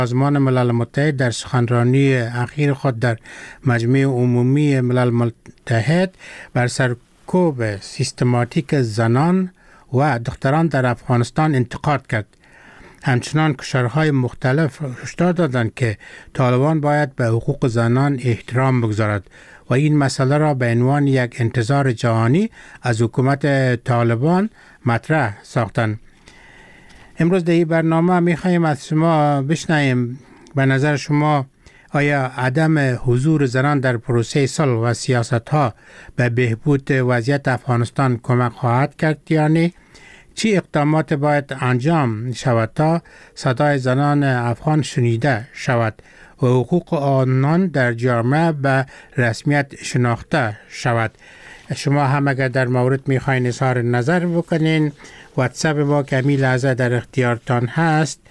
سازمان ملل متحد در سخنرانی اخیر خود در مجمع عمومی ملل متحد بر سرکوب سیستماتیک زنان و دختران در افغانستان انتقاد کرد. همچنان کشورهای مختلف هشدار دادند که طالبان باید به حقوق زنان احترام بگذارد و این مسئله را به عنوان یک انتظار جهانی از حکومت طالبان مطرح ساختند. امروز در این برنامه می‌خوایم از شما بشنویم به نظر شما آیا عدم حضور زنان در پروسه صلح و سیاست‌ها به بهبود وضعیت افغانستان کمک خواهد کرد یا نه؟ چی اقدامات باید انجام شود تا صدای زنان افغان شنیده شود و حقوق آنان در جامعه به رسمیت شناخته شود؟ شما هم اگر در مورد میخواین اظهار نظر بکنین، واتساپ ما که همین لحظه در اختیارتان هست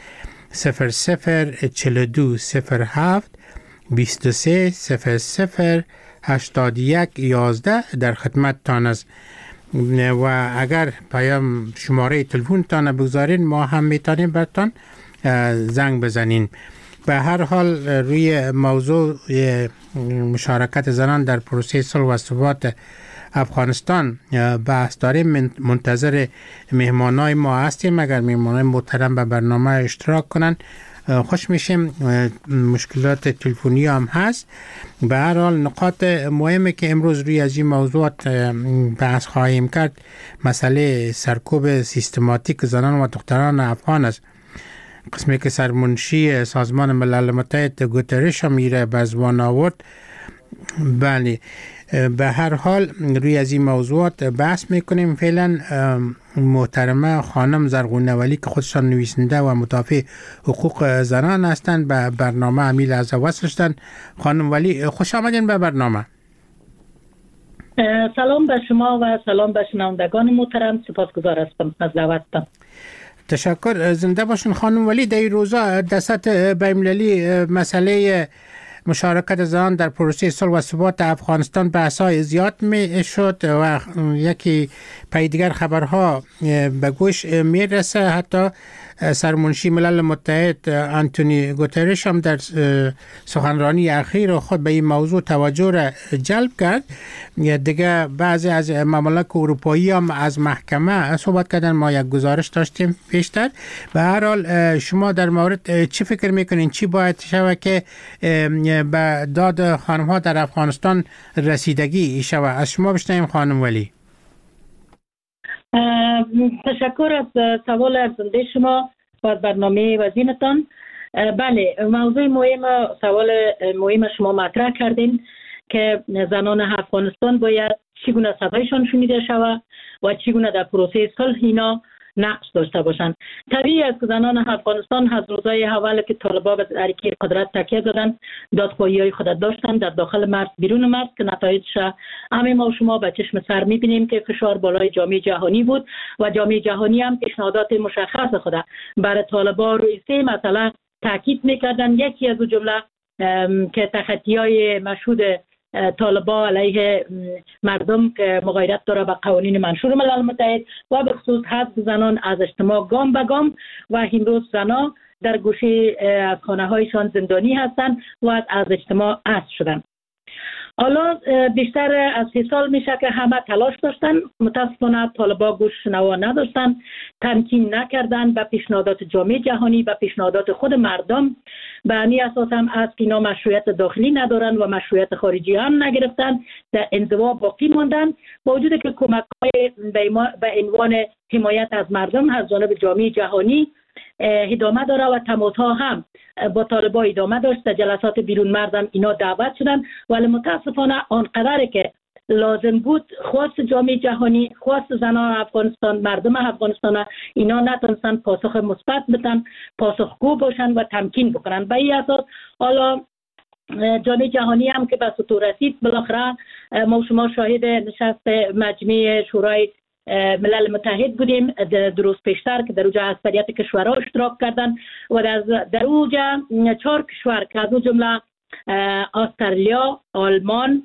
004207 23 00 81 11 در خدمت تان است و اگر پیام شماره تلفن تان بگذارین ما هم میتونیم برتان زنگ بزنین. به هر حال روی موضوع مشارکت زنان در پروسه صلح و ثبات افغانستان بحث داریم. منتظر مهمانای ما هستیم. اگر مهمانای محترم به برنامه اشتراک کنن خوش میشیم. مشکلات تلفنی هم هست. به هر حال نقاط مهمی که امروز روی از این موضوعات بحث خواهیم کرد مسئله سرکوب سیستماتیک زنان و دختران افغان است. قسمی که سرمنشی سازمان ملل متحد گوترش هم میره به زبان آورد. بله، به هر حال روی از این موضوعات بحث میکنیم. فعلا محترمه خانم زرغونه ولی که خودشان نویسنده و مدافع حقوق زنان هستند به برنامه امیل از وصل شدن. خانم ولی خوش آمدین به برنامه. سلام به شما و سلام به شنوندگان محترم. سپاسگزار هستم از دعوتتان. تشکر. زنده باشین خانم ولی. در این روزا در سطح بین‌المللی مسئله مشارکت زنان در پروسه صلح و ثبات افغانستان بحث‌های زیاد می شد و یکی پی دیگر خبرها به گوش می رسه. حتی سرمنشی ملل متحد آنتونی گوترش هم در سخنرانی اخیر خود به این موضوع توجه را جلب کرد. دیگه بعضی از ممالک اروپایی هم از محکمه صحبت کردن. ما یک گزارش داشتیم پیشتر. به هر حال شما در مورد چی فکر میکنین؟ چی باید شود که به داد خانم‌ها در افغانستان رسیدگی شود؟ از شما بشنویم خانم ولی. تشکر از سوال ارزنده شما و از برنامه وزینتان. بله، موضوع مهم، سوال مهم شما مطرح کردین که زنان افغانستان باید چگونه صدایشان شنیده شود و چگونه در پروسه صلح اینا نقش داشته باشند. طبیعی است که زنان افغانستان از روزهای اول که طالبان به حرکت قدرت تکیه زدند دادخواهی‌های خود داشتند در داخل مرز بیرون مرز که نتایجش همه ما و شما به چشم سر می‌بینیم که فشار بالای جامعه جهانی بود و جامعه جهانی هم پیشنهادات مشخص خود برای طالبان روی سه مسئله تاکید می‌کردند. یکی از جمله که تخطی‌های مشهود طالبان علیه مردم که مغایرت داره به قوانین منشور ملل متحد و به خصوص حذف زنان از اجتماع گام به گام و امروز زنان در گوشه از خانه هایشان زندانی هستند و از اجتماع حذف شدند. حالا بیشتر از 3 سال میشه که همه تلاش داشتن. متاسفانه طالبان گوش نوا نداشتن، تمکین نکردن به پیشنهادات جامعه جهانی، به پیشنهادات خود مردم. به همین اساس هم است که اینا مشروعیت داخلی ندارن و مشروعیت خارجی هم نگرفتن، در انزوا باقی موندن، با وجود که کمک‌های به عنوان حمایت از مردم از جانب جامعه جهانی ادامه داره و تماس‌ها هم با طالبان ادامه داشت. در جلسات بیرون مرز هم اینا دعوت شدن، ولی متاسفانه آنقدر که لازم بود خواست جامعه جهانی، خواست زنان افغانستان، مردم افغانستان، اینا نتونستن پاسخ مثبت بدن، پاسخگو باشن و تمکین بکنن. به این اساس حالا جامعه جهانی هم که به سطوح رسید، بالاخره ما شما شاهد نشست مجمع شورای ملل متحد بودیم در روز پیشتر که در اوجه اکثریت کشورها اشتراک کردن و در اوجه 4 کشور که از جمله استرالیا، آلمان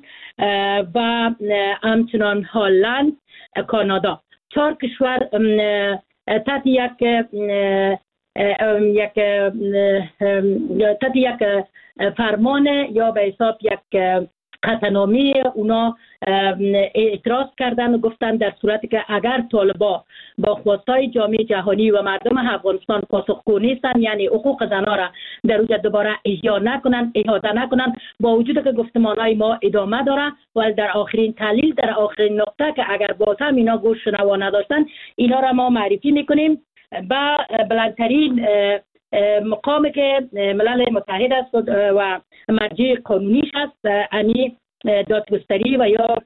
و همچنان هلند، کانادا، 4 کشور تحت یک یک فرمان یا به حساب یک قطعنامه اونا اعتراض کردن و گفتن در صورتی که اگر طالبا با خواستای جامعه جهانی و مردم افغانستان پاسخگو نیستن، یعنی حقوق زنها را در اونجا دوباره احاطه نکنن، با وجود که گفتمانهای ما ادامه داره، ولی در آخرین تحلیل، در آخرین نقطه که اگر باز هم اینا گوش شنوا نداشتن، اینا را ما معرفی میکنیم با بلندترین مقامی که ملل متحد است و مرجع قانونیش است، یعنی دادگستری و یا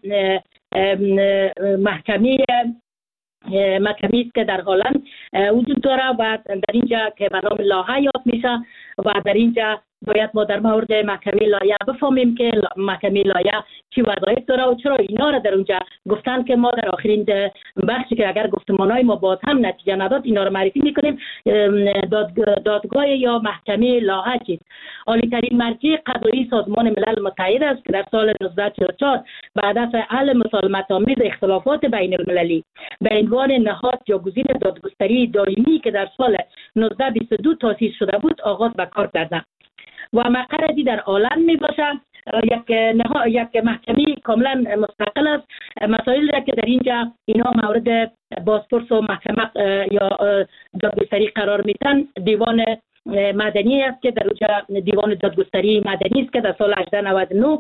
محکمه است که در هلند وجود داره و در اینجا که به نام لاهه یاد میشه و در اینجا باید ما در مورد محکمه لاهه بفهمیم که محکمه لاهه چی وظایف داره و چرا اینا را در اونجا گفتن که ما در آخرین بخشی که اگر گفتمانهای ما باز هم نتیجه نداد اینا را معرفی میکنیم. دادگاه یا محکمه لاهه چیست؟ عالی ترین مرجع قضایی سازمان ملل متحد است که در سال 1944 بعد از حل مسالمت‌آمیز اختلافات بین المللی به عنوان نهاد جاگزین دادگستری دائمی که در سال 1922 تأسیس شده بود آغاز به کار کرد و مقرری در هلند می باشد. یک محکمه کاملا مستقل است. مسائل را که در اینجا اینا مورد بازپرس و محکمه یا دادگستری قرار میتن دیوان مدنی است که در اونجا دیوان دادگستری مدنی است که در سال 1899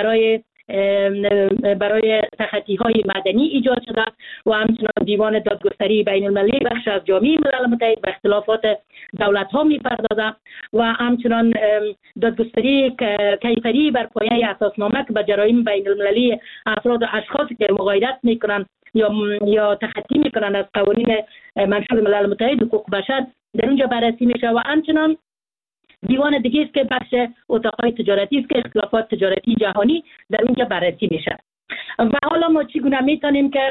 برای تخطی های مدنی ایجاد شده و همچنان دیوان دادگستری بین المللی بخش از جامعه ملل متحد به اختلافات دولت ها می پردازد و همچنان دادگستری کیفری بر پایه اساسنامه که به جرایم بین المللی افراد و اشخاصی که مغایرت می کنند یا تخطی می کنند از قوانین منشور ملل متحد حقوق بشر در اونجا بررسی میشه و همچنان دیوان دیگه است که بخش اتاقهای تجارتی است که اختلافات تجارتی جهانی در اونجا بررسی میشه. و حالا ما چگونه میتونیم که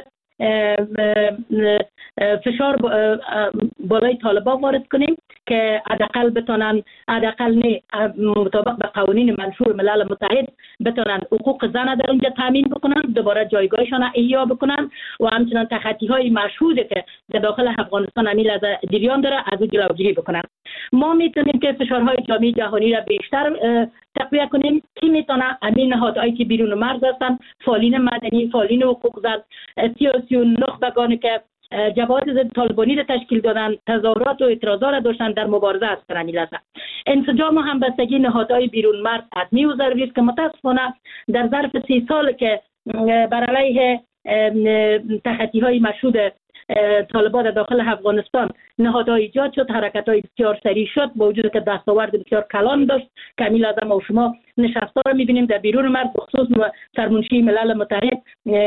فشار بالای طالبان وارد کنیم که حداقل بتونن مطابق به قوانین منشور ملل متحد بتونن حقوق زن در اونجا تامین بکنن، دوباره جایگاهشان احیا بکنن و همچنان تخطی های مشهوده که در داخل افغانستان همین لحظه جریان داره از اون جلوگیری بکنن. ما میتونیم که فشارهای جامعه جهانی را بیشتر تقویت کنیم. کی میتونه؟ همین نهادهایی که بیرون مرز هستن، فعالین مدنی، فعالین حقوق زن، سیاسیون، نخبگانی که جبهات ضد طالبانی را تشکیل دادن، تظاهرات و اعتراضات را داشتن در مبارزه هستند. همین لحظه انسجام و همبستگی نهادهای بیرون مرز حتمی و ضروری است که متاسفانه در ظرف 30 سال که بر علیه تخطی های مشهود طالبان در داخل افغانستان نهادهای ایجاد شد، حرکت‌های بسیار سریع شد با وجود که دستاورد بسیار کلان داشت که همین لحظه ما و شما نشسته را می‌بینیم در بیرون مرز، بخصوص سرمنشی ملل متحد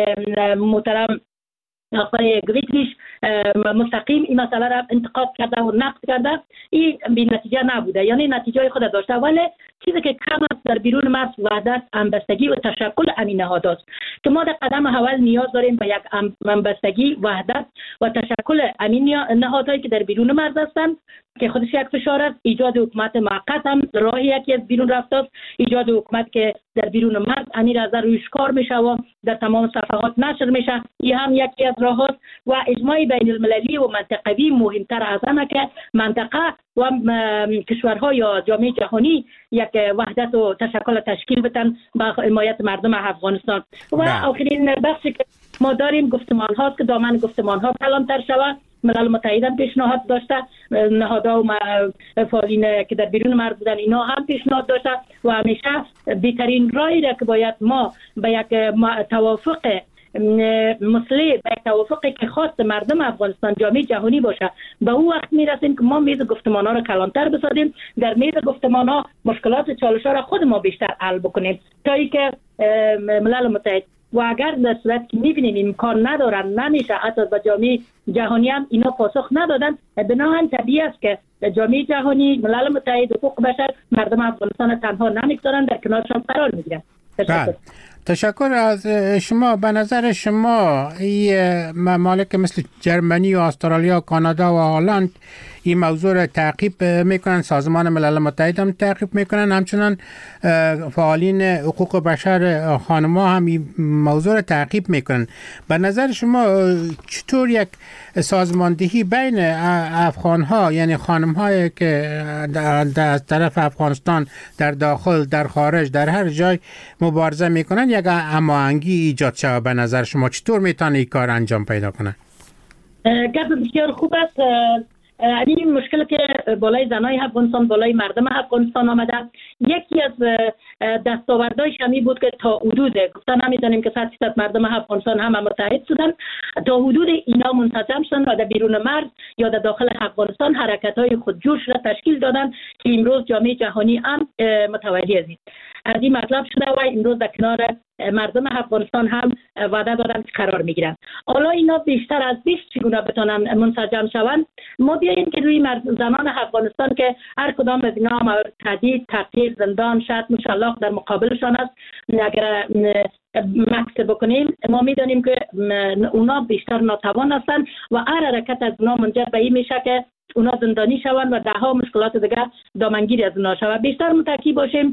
محترم آقای گویتریش مستقیم این مسئله را انتقاد کرده و نقد کرده. این بی نتیجه نبوده، یعنی نتیجه خود داشته، ولی چیزی که کم است در بیرون مرز وحدت، همبستگی و تشکل همین نهادهاست که ما در قدم اول نیاز داریم به یک همبستگی، وحدت و تشکل همین نهادهایی که در بیرون مرز هستند که خودش یک فشار است. ایجاد حکومت موقت هم راهی یکی از بیرون رفته است. ایجاد حکومت که در بیرون مرز امیر از روشکار میشه و در تمام صفحات نشر میشه، این هم یکی از راه است. و اجماع بین المللی و منطقوی مهمتر از همه که منطقه و کشورها یا جامعه جهانی یک وحدت و تشکل تشکیل بدن با حمایت مردم افغانستان. و آخرین بخشی که ما داریم گفتمان هاست که دامن گفتمان ها کلانتر شود. ملل متحد هم پیشنهاد داشته، نهادها و فعالین که در بیرون مرز بودن اینا هم پیشنهاد داشته و همیشه بهترین راهی را که باید ما به یک توافق مسئله، به یک توافقی که خاص مردم افغانستان، جامعه جهانی باشه، به اون وقت میرسیم که ما میز گفتمان ها را کلانتر بسازیم، در میز گفتمان ها مشکلات چالش ها را خود ما بیشتر حل بکنیم تا اینکه ملل متحد و اگر در صورت که میبینیم امکان ندارن، نمیشه، حتی با جامعه جهانی هم اینا پاسخ ندادن، بنابراین طبیعی است که جامعه جهانی، ملل متحد، حقوق بشر مردم افغانستان تنها نمیگذارن، در کنارشان قرار میگیرن. تشکر از شما. به نظر شما این ممالک مثل جرمنی و استرالیا، کانادا و هلند این موضوع را تعقیب میکنن. سازمان ملل متحد هم تعقیب میکنن، همچنان فعالین حقوق بشر خانم‌ها هم این موضوع را تعقیب میکنن. به نظر شما چطور یک سازماندهی بین افغان‌ها، یعنی خانم‌هایی که از طرف افغانستان در داخل، در خارج، در هر جای مبارزه میکنن، یک هماهنگی ایجاد شود؟ به نظر شما چطور میتونه این کار انجام پیدا کنه؟ گپ بسیار خوب است. این مشکل که بالای زنای افغانستان، بالای مردم افغانستان آمده، یکی از دستاوردهایش همی بود که تا حدود گفتن نمیدانیم که 100% مردم افغانستان هم متحد شدن، تا حدود اینا منسجم شدن و در بیرون مرز یا در داخل افغانستان حرکت‌های خودجوش را تشکیل دادن که امروز جامعه جهانی هم متوجه است. از این مطلب شده و امروز در کنار مردم افغانستان هم وعده دادن که قرار میگیرن. حالا اینا بیشتر از 20 چگونه بتونن منسجم شوند؟ ما بیاییم که روی زنان افغانستان که هر کدام از اینا مورد تهدید، تحقیر، زندان، شتم، شلاق در مقابلشان است، اگر مکس بکنیم ما میدانیم که اونا بیشتر ناتوان هستند و هر حرکت از اونا منجر به این میشه که اونا زندانی شوند و دهها مشکلات دیگر دامنگیری از اونا شود. بیشتر متکی باشیم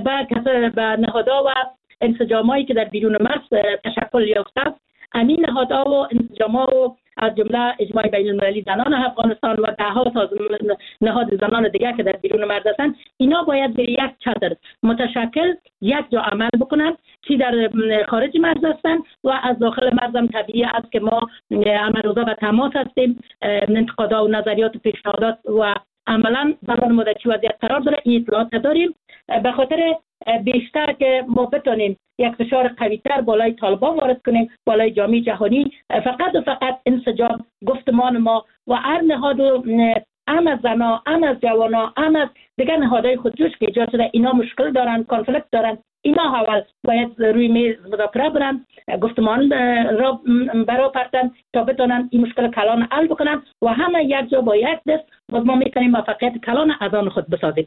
به نهادها و انسجامایی که در بیرون مرز تشکل یافته. همین نهادها و انسجامها و از جمله اجماع بین المللی زنان افغانستان و دهها نهاد زنان دیگر که در بیرون مرز هستند، اینا باید به یک چتر متشکل یک جا عمل بکنند، چی در خارج مرز هستند و از داخل مرز هم طبیعی است که ما عمل روزا و تماس هستیم. انتقادات و نظریات و پیشنهادات و عملا زمان مدتی وضعیت قرار داره، این اطلاعات داریم. به خاطر بیشتر که ما بتونیم یک فشار قوی‌تر بالای طالبان وارد کنیم، بالای جامعه جهانی، فقط و فقط انسجام گفتمان ما و هر نهاد و هم از زنا، هم از جوانا، هم از دیگر نهادهای خودجوش که ایجاد شده، اینا مشکل دارن، کانفلیکت دارن، اینا اول باید روی میز مذاکره برن، گفتمان را برا پرتن تا بتونن این مشکل کلان حل بکنن و همه یک جا با یک دست و ما میتونیم موفقیت کلان از آن خود بسازیم.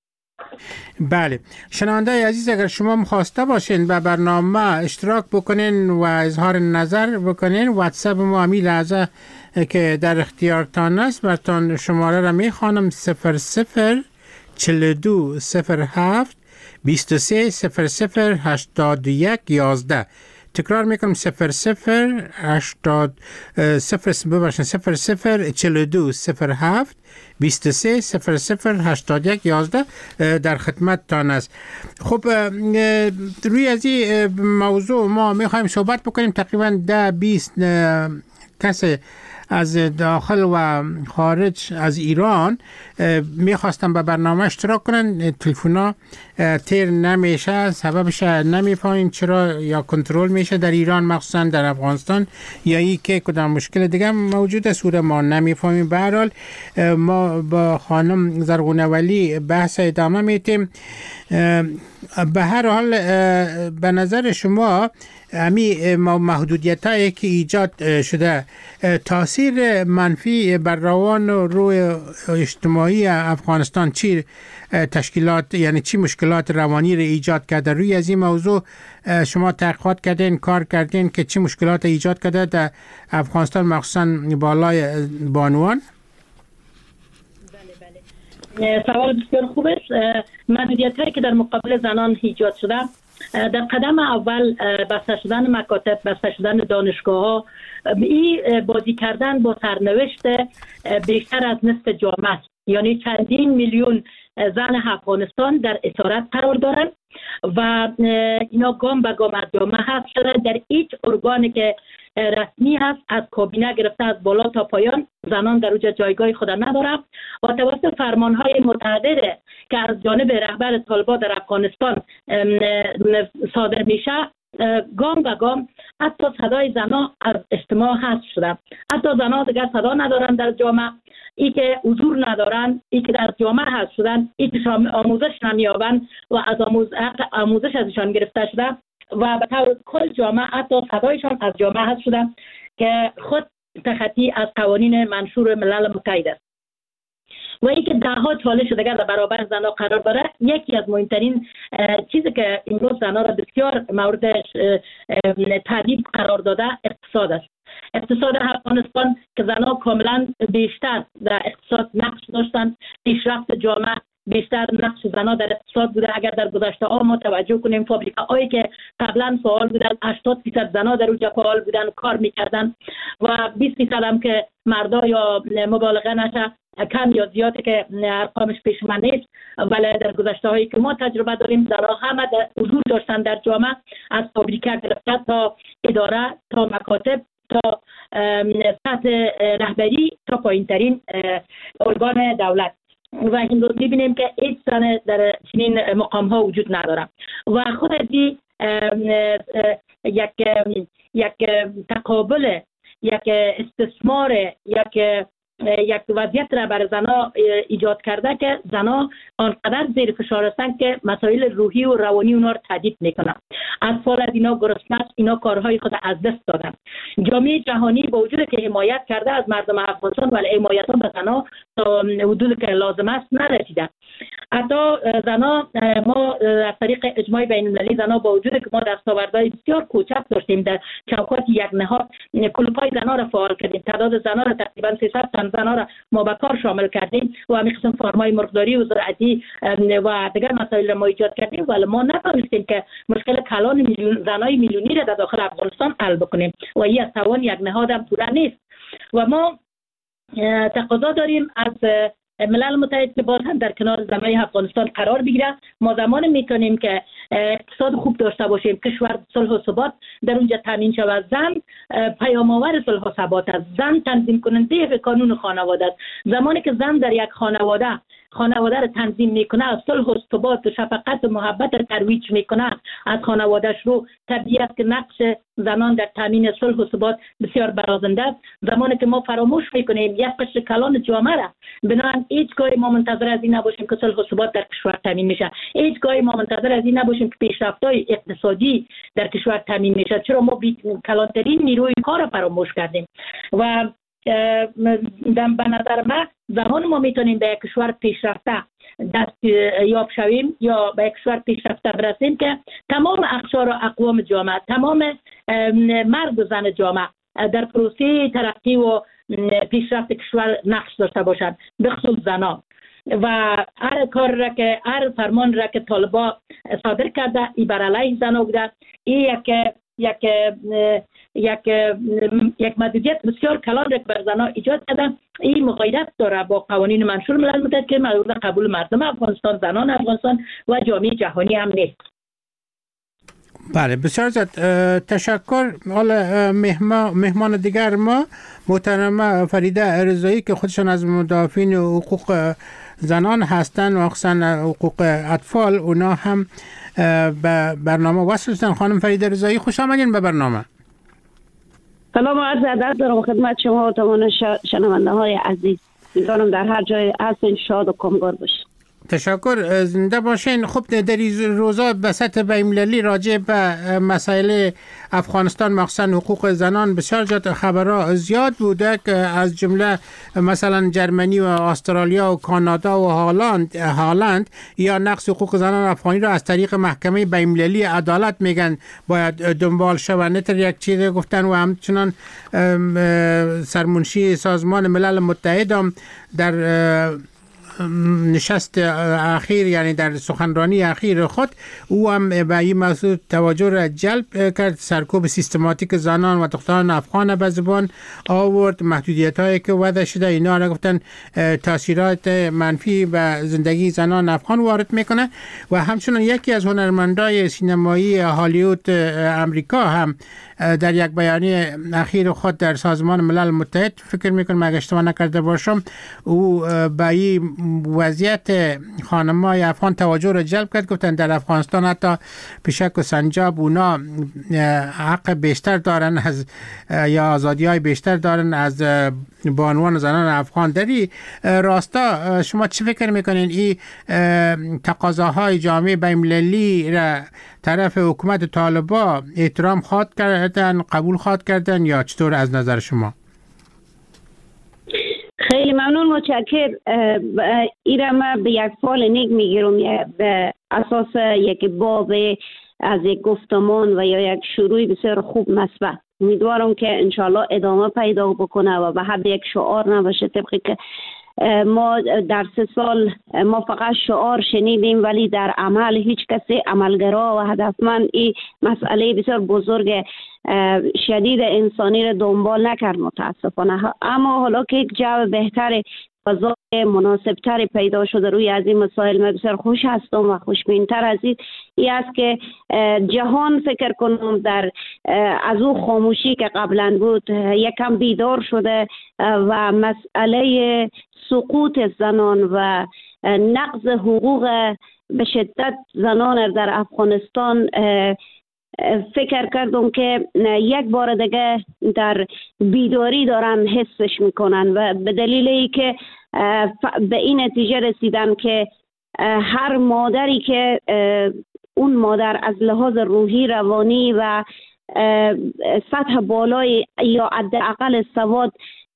بله، شنونده عزیز، اگر شما خواسته باشین به برنامه اشتراک بکنین و اظهار نظر بکنین، واتساپ ما همین لحظه که در اختیارتان است، براتون شماره را میخوانم: 00 42 07 23 00 81 11. تکرار میکنم: 00 42 07 23 00 81 11 در خدمتتان است. خب روی از این موضوع ما میخوایم صحبت بکنیم. تقریبا 10-20 کس از داخل و خارج از ایران میخواستن به برنامه اشتراک کنن. تلفونا تیر نمیشه، سببش نمیفهمیم چرا، یا کنترل میشه در ایران، مخصوصا در افغانستان، یا ای که کدام مشکل دیگه موجود است ما نمیفهمیم. به هر حال ما با خانم زرغونه ولی بحث ادامه میتیم. به هر حال به نظر شما همین محدودیت هایی که ایجاد شده تاثیر منفی بر روان و روی اجتماعی افغانستان چی تشکیلات، یعنی چی مشکلات روانی رو ایجاد کرده؟ روی از این موضوع شما تحقیقات کردین، کار کردین که چی مشکلات ایجاد کرده در افغانستان، مخصوصا بالای بانوان؟ بله. سوال بسیار خوب است. محدودیت هایی که در مقابل زنان ایجاد شده، در قدم اول بسته شدن مکاتب، بسته شدن دانشگاه ها، این بازی کردن با سرنوشت بیشتر از نصف جامعه است. یعنی چندین میلیون زن افغانستان در اسارت قرار دارند و اینا گام به گام از جامعه حذف شده. در هیچ ارگانی که رسمی هست، از کابینه گرفته از بالا تا پایان، زنان در اوجه جایگاه خود ندارند و توسط فرمانهای متعدد که از جانب رهبر طالبان در افغانستان صادر میشه، گام به گام حتی صدای زنان از اجتماع حذف شده. حتی زنان دیگر صدا ندارن در جامعه، ای که حضور ندارن، ای که در جامعه حذف شدن، ای که آموزش نمیابن و از آموزش ازشان گرفته شده و به طور کل جامعه حتی صدایشان از جامعه حذف شده که خود تخطی از قوانین منشور ملل متحد است. و اینکه دهها چالش دیگر در برابر زنان قرار داره. یکی از مهمترین چیزی که امروز زنان را بسیار مورد تهدید قرار داده اقتصاد است. اقتصاد افغانستان که زنها کاملا بیشتر در اقتصاد نقش داشتند، پیشرفت جامعه بیشتر نقش زنها در اقتصاد بوده. اگر در گذشته ها ما توجه کنیم فابریکاهایی که قبلا فعال بودن 80% زنها در اونجا فعال بودن، کار میکردن و 20% هم که مردا یا مبالغه نشه کم یا زیاده که ارقامش پیش من نیست، ولی در گذشته هایی که ما تجربه داریم زنها همه حضور داشتن در جامعه، از فابریکه گرفته تا اداره تا مکاتب تا سطح رهبری تا پایین ترین ارگان دولت و این رو میبینیم که هیچ زن در چنین مقام ها وجود نداره و خود ازی یک تقابل، یک استثمار، یک وضعیت را برای زنها ایجاد کرده که زنها آنقدر زیر فشار هستند که مسائل روحی و روانی اونا رو تهدید میکنن. اطفال از اینا گرسنه است، اینا کارهای خود از دست دادن. جامعه جهانی با وجود که حمایت کرده از مردم افغانستان ولی حمایت به زنها تا حدود که لازم است نرسیده. حتی زنها ما از طریق اجماع بین المللی زنها با وجود که ما دستاوردهای بسیار کوچک داشتیم در چوکات یک نهاد کلوپای زنها را فعال کردیم، تعداد زنها را تقریبا 300 تن زنها را ما به کار شامل کردیم و همین قسم فرمای مرغداری و زراعتی و دیگر مسائل را ما ایجاد کردیم ولی ما نتونستیم که مشکل کلان زنای میلیونی را در داخل افغانستان حل بکنیم و این از توان یک نهاد هم پوره نیست و ما تقاضا داریم از ملل متحد که باز هم در کنار زنای افغانستان قرار بگیره. ما زمان میتونیم که اقتصاد خوب داشته باشیم، کشور صلح و ثبات در اونجا تامین شود. زن پیام آور صلح و ثبات است، زن تنظیم کننده قانون خانواده است. زمانی که زن در یک خانواده را تنظیم میکنه، از صلح و ثبات و شفقت و محبت را ترویج میکنه، از خانوادهش رو طبیعی است که نقش زنان در تامین صلح و ثبات بسیار برازنده است. زمانی که ما فراموش میکنیم یک قشر کلان جامعه را، بنابراین هیچگاه ما منتظر از این نباشیم که صلح و ثبات در کشور تامین میشه، هیچگاه ما منتظر از این نباشیم که پیشرفت‌های اقتصادی در کشور تامین میشه، چرا ما کلانترین نیروی کار را فراموش کردیم و به نظر من زمان ما میتونیم به یک کشور پیشرفته دست یاب شویم یا به یک کشور پیشرفته برسیم که تمام اقشار و اقوام جامعه، تمام مرد و زن جامعه در پروسه ترقی و پیشرفت کشور نقش داشته باشند، به خصوص زنان. و هر کار را که هر فرمان را که طالبا صادر کرده ای بر علیه زنان بوده، این یک محدودیت بسیار کلان را که بر زنان ایجاد کرده، این مغایرت داره با قوانین منشور ملل متحد که مورد قبول مردم افغانستان، زنان افغانستان و جامعه جهانی هم نیست. بله بسیار زیاد تشکر. حالا مهمان دیگر ما محترمه فریده رضایی که خودشان از مدافعین حقوق زنان هستند و خصوصا حقوق اطفال، اونا هم به برنامه وصل شدن. خانم فریده رضایی خوش آمدین به برنامه. سلام و عرض ادب دارم خدمت شما و تمام شنونده های عزیز. می‌دانم در هر جای هستین شاد و کامگار باشید. تشکر، زنده باشین. خب در این روزا به سطح بین‌المللی راجع به مسائل افغانستان مخصوصا حقوق زنان بسیار جات خبرها زیاد بوده که از جمله مثلا جرمنی و استرالیا و کانادا و هالند یا نقض حقوق زنان افغانی را از طریق محکمه بین‌المللی عدالت میگن باید دنبال شود. نتر یک چیز گفتن و همچنان سرمنشی سازمان ملل متحد هم در نشست اخیر، یعنی در سخنرانی اخیر خود، او هم به این موضوع توجه را جلب کرد. سرکوب سیستماتیک زنان و دختران افغان به زبان آورد، محدودیت هایی که وضع شده اینا را گفتن تاثیرات منفی به زندگی زنان افغان وارد میکنه. و همچنان یکی از هنرمندای سینمایی هالیوود امریکا هم در یک بیانیه اخیر خود در سازمان ملل متحد، فکر میکنم اگه اشتباه نکرده باشم، او به این وضعیت خانم‌های افغان توجه را جلب کرد. گفتن در افغانستان حتی پیشک و سنجاب اونا حق بیشتر دارن از یا آزادی‌های بیشتر دارن از بانوان زنان افغان. دری راستا شما چی فکر میکنین این تقاضاهای جامعه بین‌المللی را طرف حکومت طالبان احترام خواد کردن، قبول خواد کردن یا چطور از نظر شما؟ خیلی ممنون، متشکر. ایرا من به یک فال نیک میگیرم به اساس یک باب از یک گفتمان و یا یک شروع بسیار خوب مثبت. امیدوارم که انشالله ادامه پیدا بکنه و به حد یک شعار نباشه، طبقی که ما در 3 سال ما فقط شعار شنیدیم ولی در عمل هیچ کسی عملگرا و هدفمند این مسئله بسیار بزرگ شدید انسانی را دنبال نکرد متاسفانه. اما حالا که یک جو بهتر فضای مناسبتری پیدا شده روی از این مسائل، من بسیار خوش هستم و خوشبینتر از این است که جهان فکر کنم در از او خاموشی که قبلا بود یکم بیدار شده و مسئله سقوط زنان و نقض حقوق به شدت زنان در افغانستان فکر کردم که یک بار دیگه در بیداری دارن حسش میکنن و به دلیل ای که به این نتیجه رسیدن که هر مادری که اون مادر از لحاظ روحی، روانی و سطح بالای یا حداقل سواد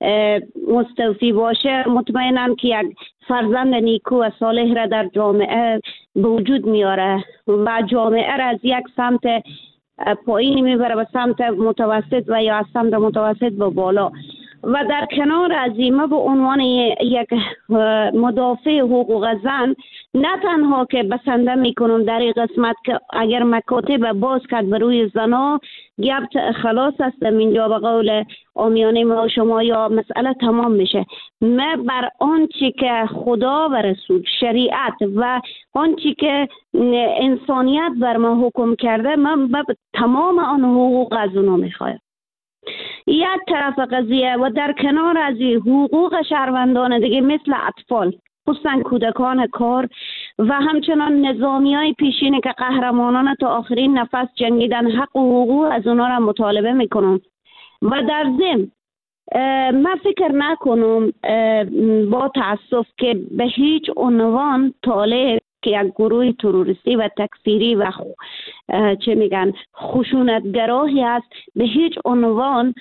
مستوفی باشه، مطمئنم که یک فرزند نیکو و صالح را در جامعه به وجود میاره و جامعه را از یک سمت پایین میبره به سمت متوسط و یا از سمت متوسط به بالا. و در کنار از این به عنوان یک مدافع حقوق زن نه تنها که بسنده میکنم در این قسمت که اگر مکاتب باز کرد بر روی زنا گپ خلاص است اینجا به قول عامیانه ما شما یا مسئله تمام میشه. من بر آنچه که خدا و رسول، شریعت و آنچه که انسانیت بر ما حکم کرده، من تمام آن حقوق از اونا میخوایم. یک طرف قضیه و در کنار از حقوق شهروندان دیگه مثل اطفال، خصوصا کودکان کار و همچنان نظامی های پیشینه که قهرمانان تا آخرین نفس جنگیدن، حق و حقوق از اونا را مطالبه میکنم. و در ضمن من فکر نکنم با تاسف که به هیچ عنوان طالع که یک گروه تروریستی و تکفیری و چه میگن خشونتگراهی است، به هیچ عنوان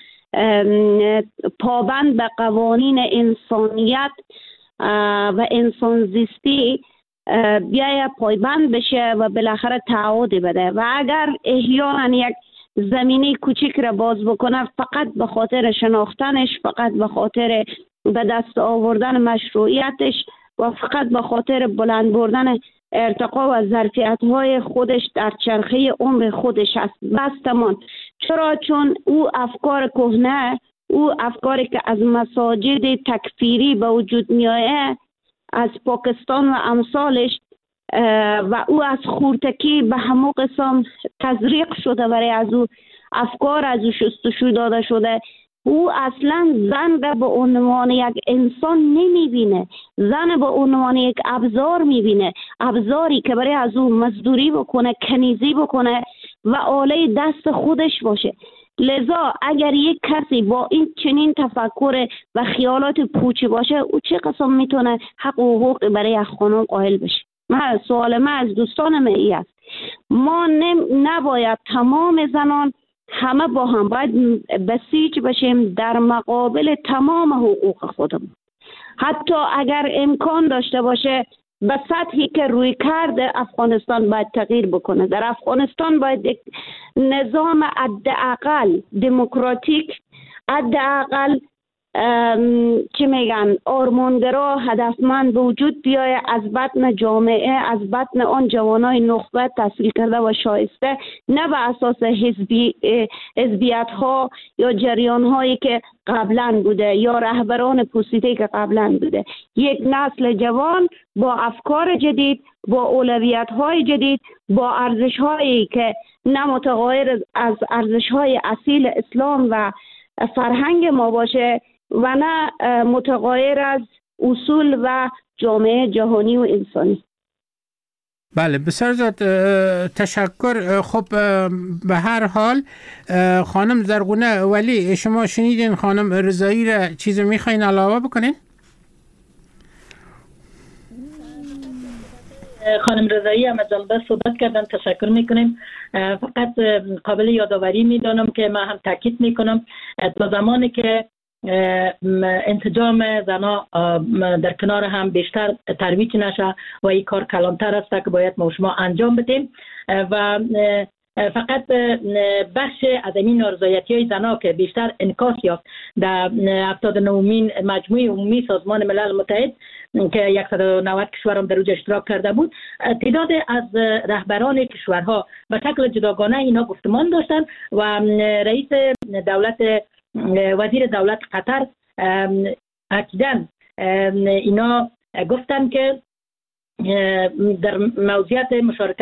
پابند به قوانین انسانیت و انسان زیستی بیاید پایبند بشه و بالاخره تعهد بده. و اگر احیانا یک زمینه کوچیک را باز بکنه فقط به خاطر شناختنش، فقط به خاطر به دست آوردن مشروعیتش و فقط به خاطر بلند بردن ارتقا و ظرفیت‌های خودش در چرخه عمر خودش است، بس تمام. چرا؟ چون او افکار کهنه، او افکاری که از مساجد تکفیری به وجود میآید از پاکستان و امثالش و او از خورتکی به همه قسم تزریق شده، برای از او افکار از او شستشو داده شده. او اصلا زن را به عنوان یک انسان نمیبینه، زن به عنوان یک ابزار میبینه، ابزاری که برای از او مزدوری بکنه، کنیزی بکنه و آله دست خودش باشه. لذا اگر یک کسی با این چنین تفکر و خیالات پوچی باشه، او چه قسم میتونه حق و حقوق برای یک خانم قائل بشه؟ سوال من از دوستان من است، ما نباید تمام زنان همه با هم باید بسیج بشیم در مقابل تمام حقوق خودمون. حتی اگر امکان داشته باشه به سطحی که روی کرده افغانستان باید تغییر بکنه. در افغانستان باید یک نظام حداقل دموکراتیک، حداقل چه میگن آرمانگرا، هدفمند به وجود بیاید از بطن جامعه، از بطن آن جوانای نخبه تحصیل کرده و شایسته، نه به اساس حزبیت ها یا جریان هایی که قبلا بوده یا رهبران پوسیده که قبلا بوده. یک نسل جوان با افکار جدید، با اولویت های جدید، با ارزش هایی که نه متغایر از ارزش های اصیل اسلام و فرهنگ ما باشه و نه متغایر از اصول و جامعه جهانی و انسانی. بله، بسیار زیاد تشکر. خب به هر حال خانم زرغونه ولی شما شنیدین خانم رضایی را، چیزی میخواین علاوه بکنین؟ خانم رضایی هم از جنبه صحبت کردن، تشکر میکنیم. فقط قابل یادآوری میدانم که من هم تاکید میکنم تا زمانی که انسجام زنا در کنار هم بیشتر ترویج نشه و این کار کلانتر است که باید ما شما انجام بدیم و فقط بخش از این نارضایتی‌های زن‌ها که بیشتر انعکاس یافت در 79مین مجمع عمومی سازمان ملل متحد که 190 کشور هم در اوج اشتراک کرده بود، تعداد از رهبران کشورها به شکل جداگانه اینا گفتمان داشتن و رئیس دولت وزیر دولت قطر اکیداً اینا گفتن که در موضوعات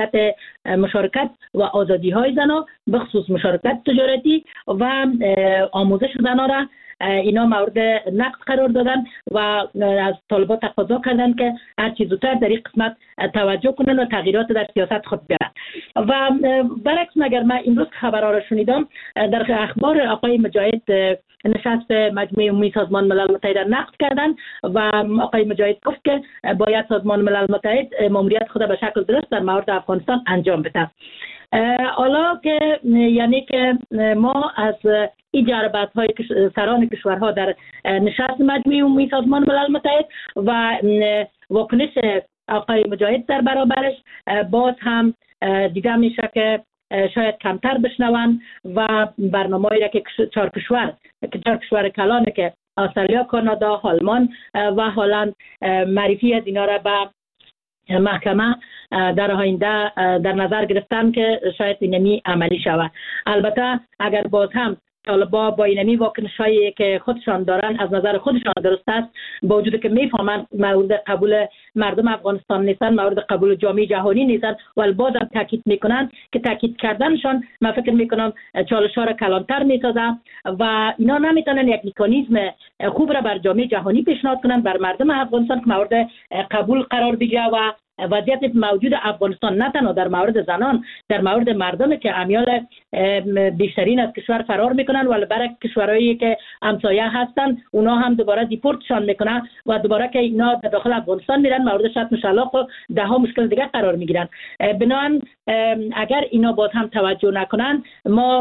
مشارکت و آزادی های زنان بخصوص مشارکت تجارتی و آموزش زنان را اینا مورد نقد قرار دادن و از طالبان تقاضا کردن که هر چیز زودتر در این قسمت توجه کنن و تغییرات در سیاست خود بیارن. و برعکس مگر من امروز خبرها را شنیدم، در اخبار آقای مجاهد نشست مجمع عمومی سازمان ملل متحد نقد کردن و آقای مجاهد گفت که باید سازمان ملل متحد ماموریت خود به شکل درست در مورد افغانستان انجام بده. حالا که یعنی که ما از این جربت های سران کشورها در نشست مجمع عمومی سازمان ملل متحد و واکنش آقای مجاهد در برابرش باز هم دیده میشه که شاید کمتر بشنون و برنامه‌ای را که چهار کشور کلانه که استرالیا، کانادا، آلمان و هلند معرفی از اینا را به محکمه در آینده در نظر گرفتن که شاید اینمی عملی شود. البته اگر باز هم طالبان با اینمی واکنش‌هایی که خودشان دارن از نظر خودشان درست است، با وجود که میفهمن مورد قبول مردم افغانستان نیستن، مورد قبول جامعه جهانی نیستن، ولی باز هم تاکید میکنن که تاکید کردنشان من فکر میکنم چالش‌ها را کلانتر میسازه و اینا نمیتونن یک مکانیزم خوب را بر جامعه جهانی پیشنهاد کنن بر مردم افغانستان که مورد قبول قرار بگیره و وضعیت موجود افغانستان نه تنها در مورد زنان، در مورد مردمی که امیال بیشترین از کشور فرار میکنن ولی برای کشورهایی که همسایه هستن اونا هم دوباره دیپورتشان میکنن و دوباره که اینا به داخل افغانستان میرن مورد شتم شلاق و ده ها مشکل دیگه قرار میگیرن. بنابراین اگر اینا باز هم توجه نکنن ما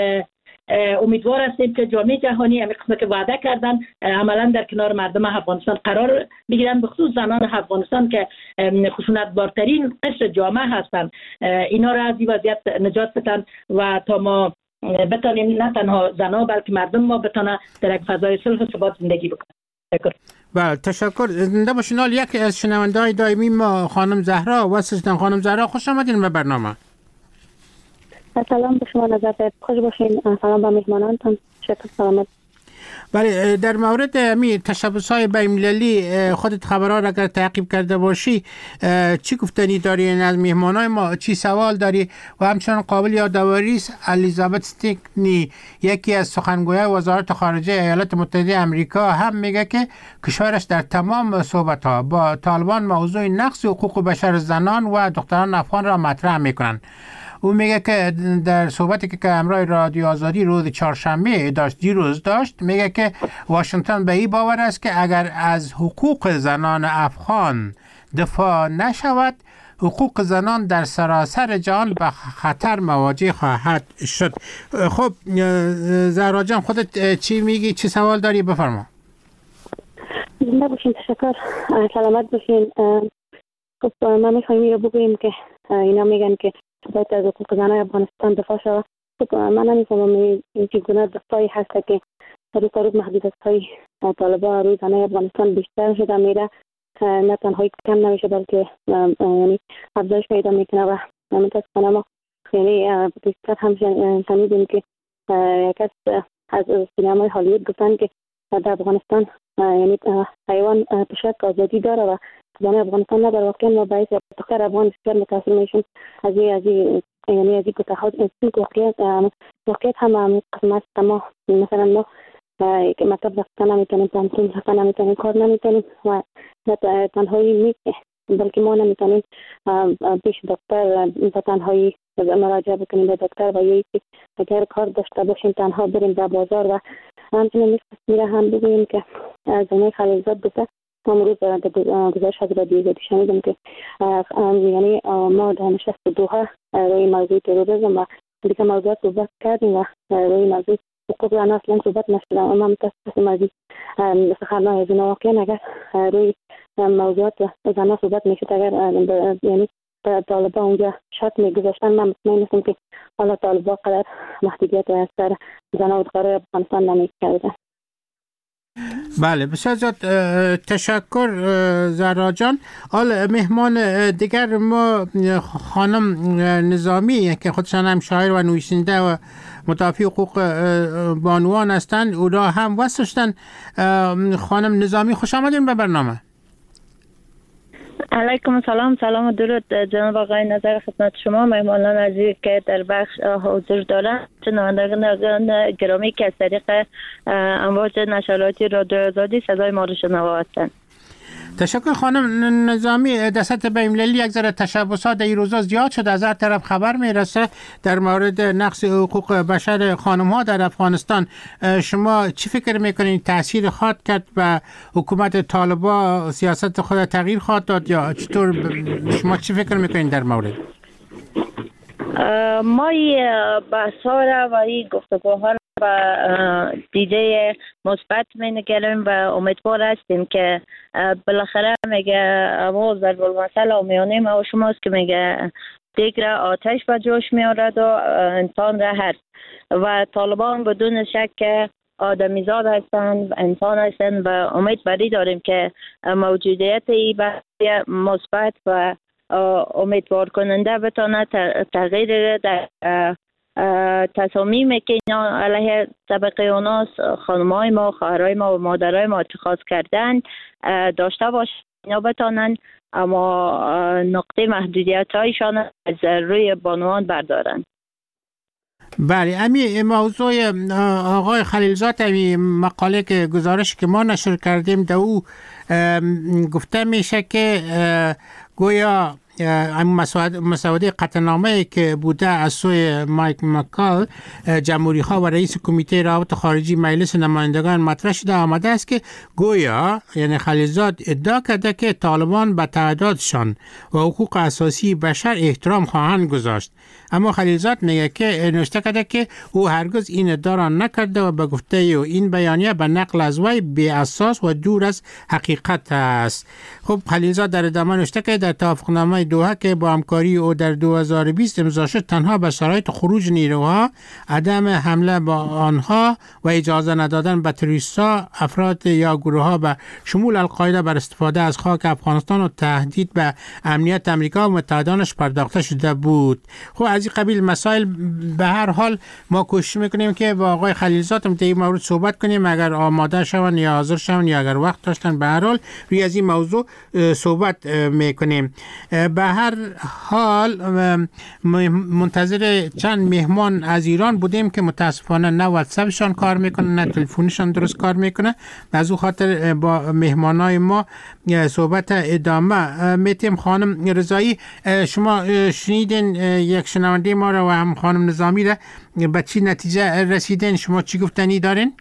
امیدوار هستیم که جامعه جهانی همین قسمت که وعده کردن عملا در کنار مردم افغانستان قرار بگیرن، به خصوص زنان افغانستان که خشونت‌بارترین قشر جامعه هستند، اینا را از این وضعیت نجات بدن و تا ما بتانیم نه تنها زنها بلکه مردم ما بتانه در یک فضای صلح و ثبات زندگی بکنن. بله تشکر. زنده باشین. یکی از شنونده‌های دائمی ما خانم زهرا واسطن. خانم زهرا خوش آمدین به برنامه. سلام به شما، نظر خوش باشین. سلام به مهمانانتان. شکر سلامت. بله در مورد می تشبس‌های بین‌المللی خودت خبرها را اگر تعقیب کرده باشی چی گفتنی داری از مهمانای ما؟ چی سوال داری؟ و همچنان قابل یادآوری است الیزابت استیکنی یکی از سخنگویان وزارت خارجه ایالات متحده آمریکا هم میگه که کشورش در تمام صحبت‌ها با طالبان موضوع نقض حقوق بشر زنان و دختران افغان را مطرح میکنن. او میگه که در صحبتی که همراه رادیو آزادی روز چهارشنبه دیروز داشت، میگه که واشنگتن به این باور است که اگر از حقوق زنان افغان دفاع نشود حقوق زنان در سراسر جهان به خطر مواجه خواهد شد. خب زهرا جان خودت چی میگی؟ چی سوال داری؟ بفرما. زنده باشین. تشکر. سلامت باشین. خب ما میخوایم رو بگوییم که اینا میگن که باید از حقوق زنان افغانستان دفاع شود. خب من نمیفهمم این چگونه دفاعی هست که روز محدودیت‌های طالبان روی زنان افغانستان بیشتر شده میره، نه تنها کم نمیشه بلکه یعنی افزایش پیدا میکنه. و متاسفانه ما یعنی بیشتر هم شنیدیم که یک از سینمای هالیوود گفتن که در افغانستان یعنی حیوان تشک آزادی داره و زنان افغانستان نه در واقع ما باید دختر افغان بسیار متاثر میشیم از این یعنی از این گتاهات واقعیت هم قسمت ما مثلا ما که مطلب رفتن نمیتونیم، تنظیم رفتن نمیتونیم، کار نمیتونیم و تنهایی نیست بلکه ما نمیتونیم پیش دکتر به تنهایی مراجعه بکنیم به دکتر و یا اگر کار داشته باشیم تنها بریم به بازار. و همچنین میره هم بگوییم که زمین خلیلزاد گفته امروز گزارش از رادیو آزادی شنیدم که یعنی ما در نشست دوحه روی موضوع تروریسم و دیگه موضوعات صحبت کردیم و روی موضوع حقوق زنان اصلا صحبت نشده. اما متاسفم از این سخنرانی از این واقعا اگر روی موضوعات زنان صحبت میشد، اگر یعنی طالبان اونجا شرط میگذاشتن. من مطمئن هستم که حالا طالبان قدر محدودیت از سر زنان و دخترای افغانستان نمیکردن. بله بسیار زیاد تشکر زهرا جان. حالا مهمان دیگر ما خانم نظامی که خودشان هم شاعر و نویسنده و مدافع حقوق بانوان هستند، او را هم وصلشتن. خانم نظامی خوش آمدین به برنامه. علیکم السلام، سلام و درود جناب آقای نظر خدمت شما، مهمانان عزیزی که در بخش حضور دارند، شنوندگان گرامی که از طریق امواج نشراتی رادیو آزادی صدای ما رو شنوا هستند. تشکر خانم نظامی. دست بین‌المللی یک ذره تشبسات در این روزا زیاد شد، از هر طرف خبر میرسه در مورد نقض حقوق بشر خانم‌ها در افغانستان. شما چی فکر میکنید تاثیر خواهد کرد به حکومت طالبان، سیاست خود تغییر خواهد داد یا چطور؟ شما چی فکر میکنید در مورد؟ ما این بحث‌ها را و این گفتگوها و دیده مثبت می‌نگریم و امیدوار هستیم که بالاخره میگه اما ضرب المثل و میانه ما و شماست که میگه دیگ را آتش به جوش میارد و انسان را هست و طالبان بدون شک آدمیزاد هستند، انسان هستند و امید بری داریم که موجودیت این بحث مثبت و امیدوار کننده بتونه تغییر در تصامیمی که اینا علیه طبقه اوناس خانمای ما، خواهرای ما و مادرای ما اتخاذ کردن داشته باشه، اینا بتانن اما نقطه محدودیت هایشان از روی بانوان بردارن. بله، امی موضوع آقای خلیلزاد، امی مقاله که گزارش که ما نشر کردیم در او گفته میشه که گویا مسوده قطعنامه که بوده از سوی مایک مکال جمهوری ها و رئیس کمیته روابط خارجی مجلس نمایندگان مطرح شده آمده است که گویا یعنی خلیلزاد ادعا کرده که طالبان به تعهداتشان و حقوق اساسی بشر احترام خواهند گذاشت، اما خلیلزاد میگه که نوشته کرده که او هرگز این ادعا را نکرده و به گفته او این بیانیه به نقل از وی بی اساس و دور از حقیقت است. خب خلیلزاد در ادامه نوشته که در توافقنامه دوحه که با همکاری او در 2020 امضا شد تنها به شرایط خروج نیروها، عدم حمله با آنها و اجازه ندادن به تروریست‌ها، افراد یا گروه‌ها به شمول القاعده بر استفاده از خاک افغانستان و تهدید به امنیت امریکا و متحدانش پرداخته شده بود. خب از این قبیل مسائل به هر حال ما کوشش میکنیم که با آقای خلیلزاد هم در این مورد صحبت کنیم، اگر آماده شون یا حاضر شون یا اگر وقت داشتن به هر حال روی از این موضوع صحبت میکنیم. به هر حال منتظر چند مهمان از ایران بودیم که متاسفانه نه واتساپشان کار میکنه نه تلفنشان درست کار میکنه، از او خاطر با مهمانای ما صحبت ادامه میتیم. خانم رضایی، شما شنیدین یک شنونده ما را و هم خانم نظامی را، به چی نتیجه رسیدین؟ شما چی گفتنی دارین؟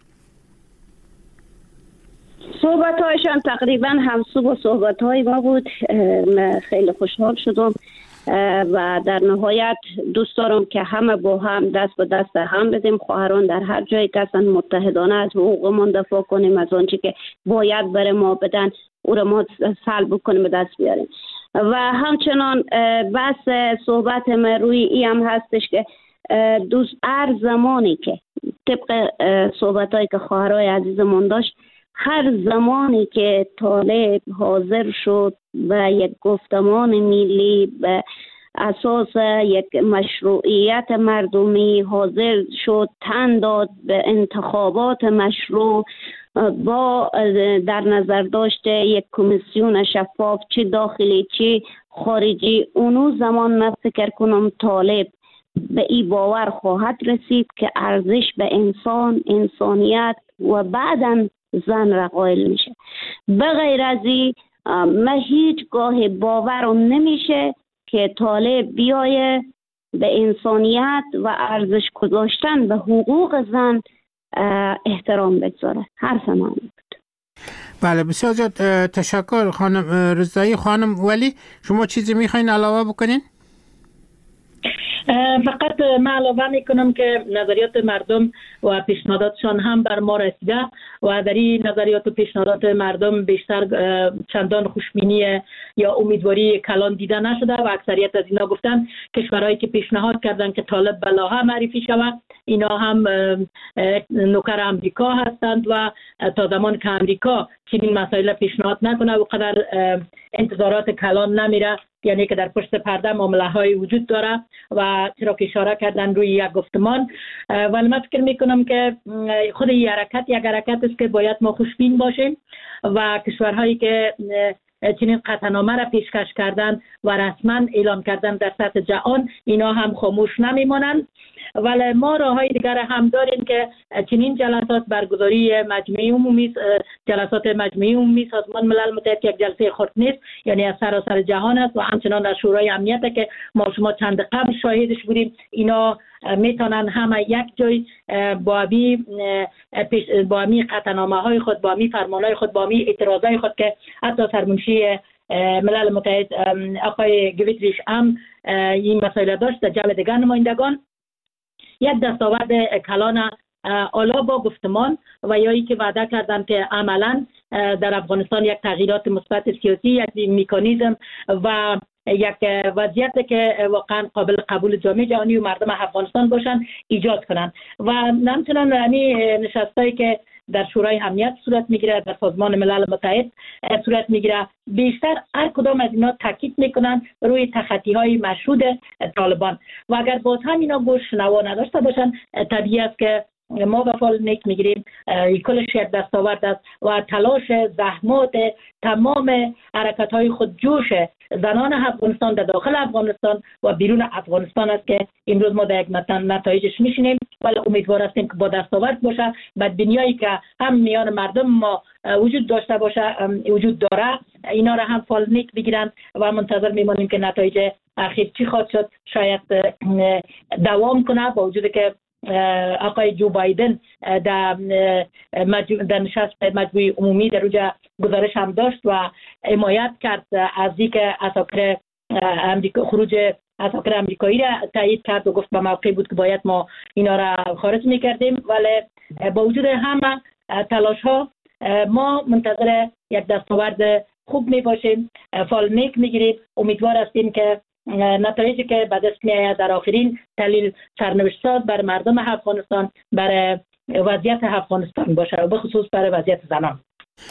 صحبت هایشان تقریبا همسو با صحبت های ما بود. خیلی خوشحال شدم و در نهایت دوست دارم که همه با هم دست به دست هم بدیم، خواهران در هر جایی که هستن متحدانه از حقوقمون دفاع کنیم، از آنچه که باید بر ما بدن او را ما سلب کنیم، به دست بیاریم. و همچنان بس صحبت ما روی ای هم هستش که دوست هر زمانی که طبق صحبت هایی که خواهرای عزیزمون داشت، هر زمانی که طالب حاضر شد و یک گفتمان ملی به اساس یک مشروعیت مردمی حاضر شد، تن داد به انتخابات مشروع با در نظر داشته یک کمیسیون شفاف چه داخلی چه خارجی، اونو زمان من فکر کنم طالب به این باور خواهد رسید که ارزش به انسان، انسانیت و بعداً زن را قائل میشه. بغیر از این من هیچگاه باورم نمیشه که طالب بیایه به انسانیت و ارزش گذاشتن به حقوق زن احترام بگذاره. حرف من بود. بله بسیار زیاد تشکر خانم رضایی. خانم ولی شما چیزی میخواین علاوه بکنین؟ فقط من علاوه میکنم که نظریات مردم و پیشنهاداتشان هم بر ما رسیده و در این نظریات و پیشنهادات مردم بیشتر چندان خوشبینی یا امیدواری کلان دیده نشده و اکثریت از اینا گفتن کشورهایی که پیشنهاد کردن که طالب به لاها معرفی شود اینا هم نوکر امریکا هستند و تا زمان که امریکا چنین مسائل پیشنهاد نکنه و قدر انتظارات کلان نمیره، یعنی که در پشت پرده معامله های وجود داره و چرا که اشاره کردن روی یک گفتمان. ولی من فکر میکنم که خود این حرکت یک حرکت است که باید ما خوشبین باشیم و کشورهایی که چنین قطعنامه را پیشکش کردن و رسما اعلام کردن در سطح جهان اینا هم خاموش نمیمانند. ولی ما راههای دیگر هم داریم که چنین جلسات برگزاری مجمع عمومی جلسات مجمع عمومی سازمان ملل متحد یک جلسه خرد نیست، یعنی از سراسر جهان است و همچنان در شورای امنیت که ما شما چند قبل شاهدش بودیم اینا میتونن همه یک جای با می قطعنامه های خود، با می فرمان های خود، با می اعتراض های خود که حتی سرمنشی ملل متحد آقای گویتریش هم این مسائل داشت در جمع دیگر نمایندگان یک دستاورد کلان الا با گفتمان و یا ای که وعده کردن که عملا در افغانستان یک تغییرات مثبت سیاسی، یک مکانیزم و یک وضعیت که واقعا قابل قبول جامعه جهانی و مردم افغانستان باشن ایجاد کنن و همچنان نشستایی که در شورای امنیت صورت میگیره، در سازمان ملل متحد صورت میگیره، بیشتر هر کدام از اینا تاکید میکنن روی تخطی های مشهود طالبان و اگر باز هم اینا گوش نوا نداشته باشن طبیعی است که ما به فال نیک میگیریم کلش یک دستاورد است و تلاش زحمات تمام حرکت های خودجوش زنان افغانستان در داخل افغانستان و بیرون افغانستان است که امروز ما در یک نتایجش میشینیم، ولی امیدوار هستیم که با دستاورد باشه، بدبینیایی که هم میان مردم ما وجود داشته باشه وجود داره اینا را هم فال نیک بگیرن و منتظر میمانیم که نتایج اخیر چی خواهد شد. شاید دوام کنه با وجود که آقای جو بایدن در نشست مجمع عمومی در روز گزارش هم داشت و حمایت کرد از اینکه اساکر امریکا خروج اساکر امریکایی را تایید کرد و گفت به موقع بود که باید ما اینا را خارج میکردیم. ولی با وجود همه تلاش ها ما منتظر یک دستاورد خوب می باشیم، فال نیک میگیریم، امیدوار هستیم که نتایجی که به دست میآید در آخرین تحلیل سرنوشت ساز بر مردم افغانستان، بر وضعیت افغانستان باشه و به خصوص بر وضعیت زنان.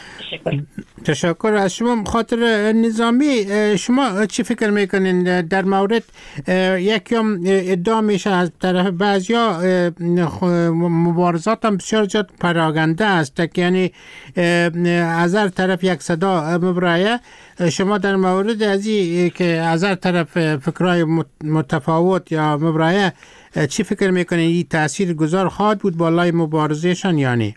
تشکر از شما. خاطر نظامی شما چی فکر میکنین در مورد یکم ادعا میشه از طرف بعضیا مبارزات هم بسیار زیاد پراگنده است، یعنی از هر طرف یک صدا مبرایه، شما در مورد از این که از هر طرف فکرهای متفاوت یا مبرایه چی فکر میکنین؟ این تأثیر گذار خواهد بود بالای مبارزهشان یا نه؟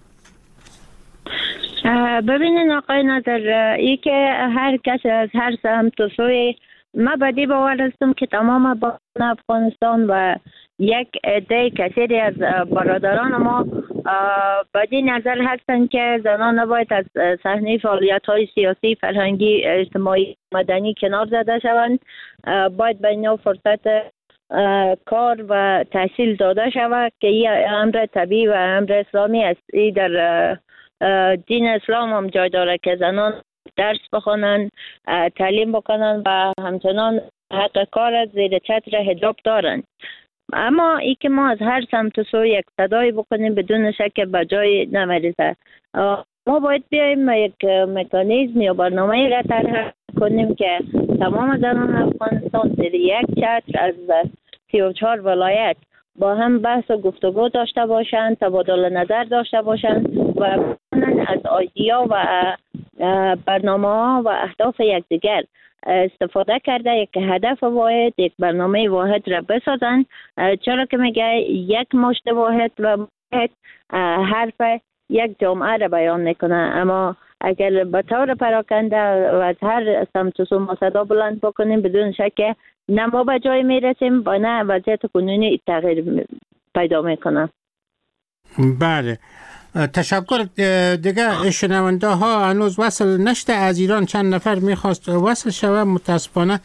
ببینین آقای نظر، ای که هر کس از هر سمت و سوی، ما بدی باور هستم که تمام با افغانستان و یک عده کثیری از برادران ما بدی نظر هستند که زنان نباید از صحنه فعالیت های سیاسی، فرهنگی، اجتماعی، مدنی کنار زده شوند، باید به اینا فرصت کار و تحصیل داده شود که این امر طبیعی و امر اسلامی است. ای در دین اسلام هم جای داره که زنان درس بخوانند، تعلیم بکنند و همچنان حق کار زیر چتر حجاب دارند. اما ای که ما از هر سمت و سو یک صدایی بکنیم بدون شک به جای نمیرسه. ما باید بیاییم یک مکانیزم یا برنامه را طرح کنیم که تمام زنان افغانستان زیر یک چتر از 34 ولایت با هم بحث و گفتگو داشته باشند، تبادل نظر داشته باشند و از ایدیا و برنامه ها و اهداف یکدیگر استفاده کرده یک هدف واحد، یک برنامه واحد را بسازند. چرا که میگه یک مشت واحد و واحد حرف یک جامعه را بیان میکنه، اما اگر به طور پراکنده و از هر سمت و سو ما صدا بلند بکنیم بدون شک نه ما به جای میرسیم و نه وضعیت کنونی تغییر پیدا میکنه. بله، تشکر. دیگه شنونده ها هنوز وصل نشده، از ایران چند نفر میخواست وصل شوه، متاسفانه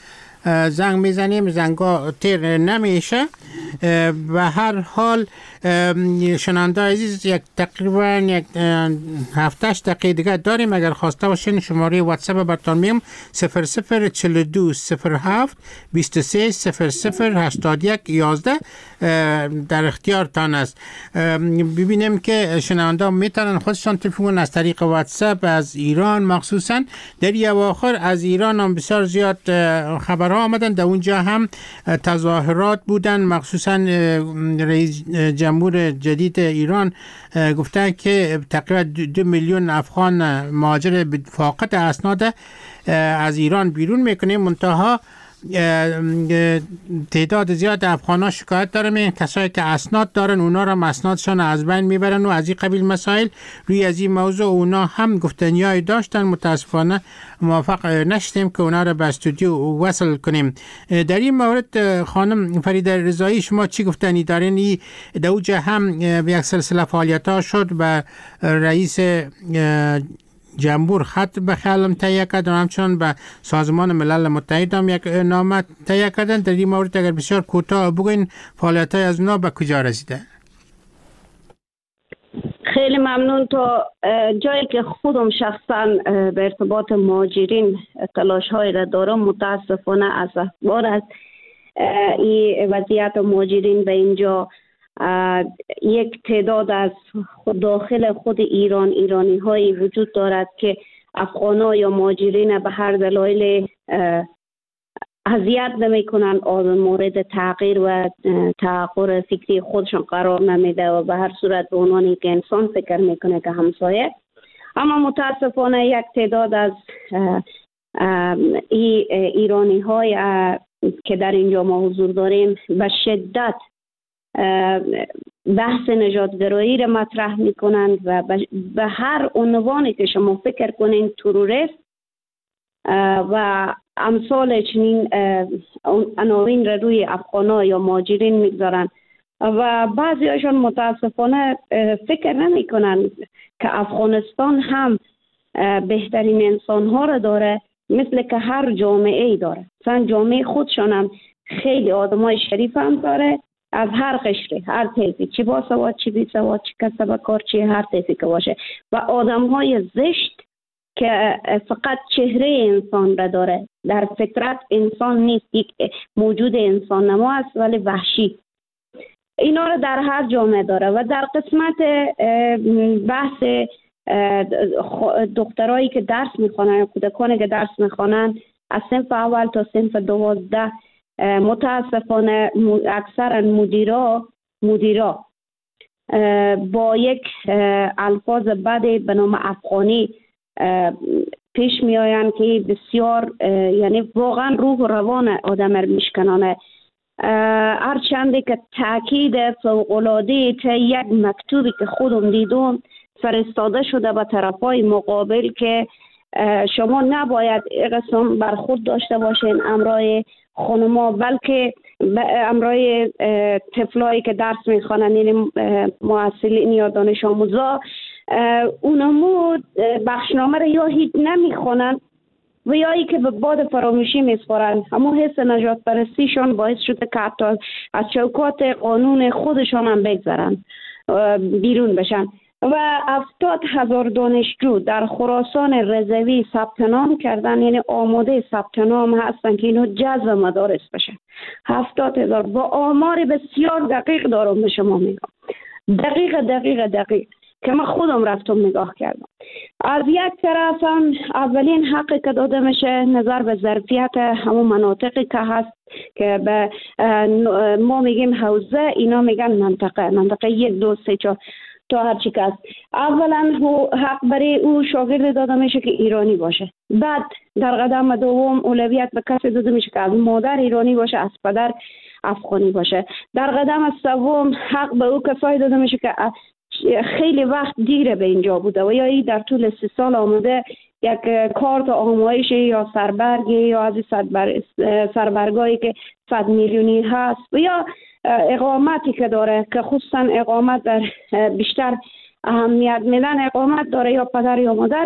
زنگ میزنیم زنگا تیر نمیشه. به هر حال شنونده عزیز تقریبا یک 7-8 دقیقه دیگه داریم. اگر خواسته باشین شماره واتساپ براتون میگم 0042 07 23 00 81 11 در اختیارتان است. ببینیم که شنونده میتونن خودشان تلفن از طریق واتساپ از ایران، مخصوصا در اواخر از ایران هم بسیار زیاد خبرها آمدن. در اونجا هم تظاهرات بودن، مخصوصا رئیس جمهور جدید ایران گفته که تقریبا 2 میلیون افغان مهاجر فاقد اسناد از ایران بیرون میکنه. منتها تعداد زیاد افغانا شکایت دارن، کسایی که اسناد دارن اونا را اسنادشان از بین میبرن و از این قبیل مسائل. روی از این موضوع اونا هم گفتنیای داشتن، متاسفانه موفق نشدیم که اونا را به استودیو وصل کنیم. در این مورد خانم فریده رضایی شما چی گفتنی دارین؟ این دوجه هم یک سلسله فعالیت ها شد، به رئیس جمهور خط به خیالم تهیه کردن، همچنان به سازمان ملل متحد هم یک نامه تهیه کردن. در این مورد اگر بسیار کوتاه بگوین فعالیت های از اونا به کجا رسیده؟ خیلی ممنون. تا جایی که خودم شخصا به ارتباط مهاجرین تلاش های را دارم، متاسفانه از اخبار از این وضعیت مهاجرین به اینجا یک تعداد از داخل خود ایرانی های وجود دارد که افغان‌ها یا مهاجرین به هر دلایل اذیت نمی‌کنند، مورد تغییر و تغییر فکری خودشون قرار نمیده و به هر صورت به عنوان که انسان فکر میکنه که همسایه. اما متاسفانه یک تعداد از ایرانی های که در اینجا ما حضور داریم به شدت بحث نژادگرایی را مطرح میکنند و به هر عنوانی که شما فکر کنین تروریست و امثال چنین عناوین را روی افغان‌ها یا مهاجرین میگذارند و بعضی هاشون متاسفانه فکر نمی کنند که افغانستان هم بهترین انسان ها را داره، مثل که هر جامعه ای داره. مثلا جامعه خودشان هم خیلی آدمای شریف هم داره، از هر قشری، هر طیفی، چی با سواد چی بی سواد، چی کسب کار، چی هر طیفی که باشه، و آدم های زشت که فقط چهره انسان را داره. در فطرت انسان نیست، یک موجود انسان نما است ولی وحشی. اینا رو در هر جامعه داره. و در قسمت بحث دخترایی که درس میخوانن، کودکانی که درس میخوانن از صنف اول تا صنف 12، متاسفانه اکثر مدیرا با یک الفاظ بد به نام افغانی پیش می آیند که بسیار یعنی واقعا روح و روان آدم را میشکنانه. هرچند که تاکید فوق‌العاده تا یک مکتوبی که خودم دیدم فرستاده شده به طرفای مقابل که شما نباید قسم برخورد داشته باشین امرای خانما، بلکه امرای طفلایی که درس میخوانند، یعنی معلمین یا دانش آموزا، اونمو بخشنامه را یا هیچ نمیخوانند و یا ای که به باد فراموشی میسپارند. اما حس نجات پرستیشان باعث شده که حتی از چوکات قانون خودشان هم بگذرن، بیرون بشن. و 70,000 دانشجو در خراسان رضوی ثبت نام کردن، یعنی آماده ثبت نام هستن که اینو جذب مدارس بشن. 70,000 با آمار بسیار دقیق دارم به شما میگم، دقیق که من خودم رفتم نگاه کردم. از یک طرف هم اولین حقی که داده میشه نظر به ظرفیت همون مناطقی که هست که به ما میگیم حوزه، اینا میگن منطقه 1 2 3 4 تا هر چی که است. اولا حق برای او شاگرد داده میشه که ایرانی باشه. بعد در قدم دوم اولویت به کسی داده میشه که از مادر ایرانی باشه، از پدر افغانی باشه. در قدم سوم حق به او کسایی داده میشه که خیلی وقت دیره به اینجا بوده و یا در طول 3 سال آمده یک کارت آمایش یا سربرگی یا از سربرگایی که 100 میلیونی هست و یا اقامتی که داره که خصوصا اقامت در بیشتر اهمیت میدن اقامت داره، یا پدر یا مادر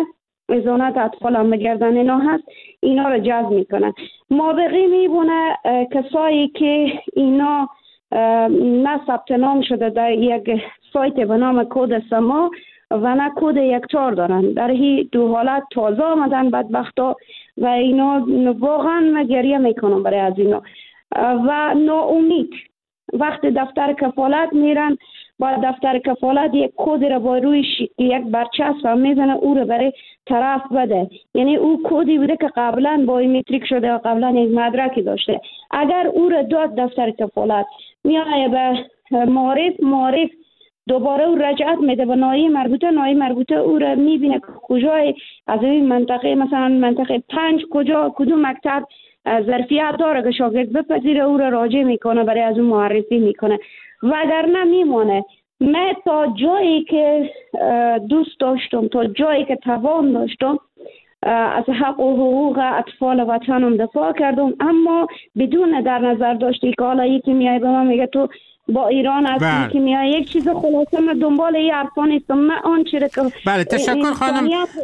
ازانت اطفال هم گردن اینا هست، اینا رو جذب میکنن. مابقی میبونه کسایی که اینا نه ثبت نام شده در یک سایت به نام کد سما و نه کد یکتار دارن، در این دو حالت تازه آمدن بدبختا و اینا واقعا گریه میکنم برای از اینا و ناامید. وقت دفتر کفالت میرن، با دفتر کفالت یک کد را با روی یک برچسب میزنه او را برای طرف بده، یعنی او کدی بوده که قبلا بایومتریک شده و قبلا یک مدرکی داشته. اگر او را داد دفتر کفالت میایه به معارف دوباره او رجعت میده به ناحیه مربوطه او را میبینه کجای از این منطقه، مثلا منطقه 5 کدوم مکتب ظرفیت داره که شاگرد بپذیره، او را راجع میکنه، برای از اون معرفی میکنه. وگرنه میمونه. من تا جایی که دوست داشتم، تا جایی که توان داشتم، از حق و حقوق اطفال وطنم دفاع کردم، اما بدون در نظر داشتی که حالا یکی میای به من میگه تو با ایران هستی، که میای یک چیز خلاصه من دنبال این حرفا نیستم. من آن چیزی که بله تشکر خانم.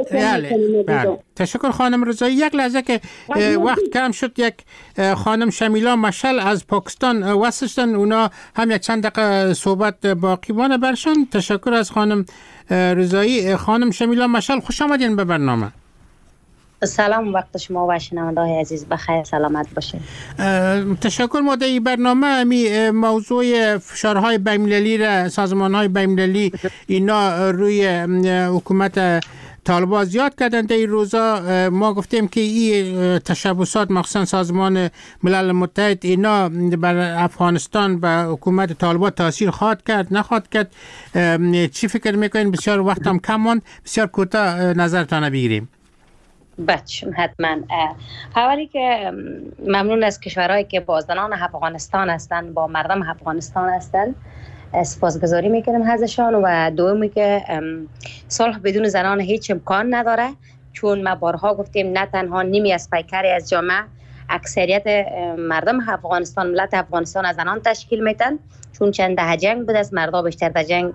بله تشکر خانم رضایی. یک لحظه که وقت کم شد، یک خانم شمیلا مشل از پاکستان واسطن، اونا هم یک چند دقیقه صحبت باقی مانده برشان. تشکر از خانم رضایی. خانم شمیلا مشل خوش آمدین به برنامه. سلام، وقت شما و شنونده‌های عزیز بخیر، سلامت باشین. تشکر. ما در این برنامه موضوع فشارهای بین‌المللی را سازمان‌های بین‌المللی اینا روی حکومت طالبان زیاد کردن. در این روزا ما گفتیم که این تشبسات مخصوصا سازمان ملل متحد اینا بر افغانستان و حکومت طالبان تاثیر خواهد کرد نخواهد کرد. چی فکر میکنین؟ بسیار وقت هم کم ماند، بسیار کوتاه نظرتان بگیریم. بچه حتما. اولی که ممنون از کشورهایی که با زنان افغانستان هستند، با مردم افغانستان هستند، سپاسگزاری میکنم ازشان. و دومی که صلح بدون زنان هیچ امکان نداره، چون ما بارها گفتیم نه تنها نیمی از پیکری از جامعه، اکثریت مردم افغانستان، ملت افغانستان از زنان تشکیل میتن، چون چند دهه جنگ بود از مردا بیشتر در جنگ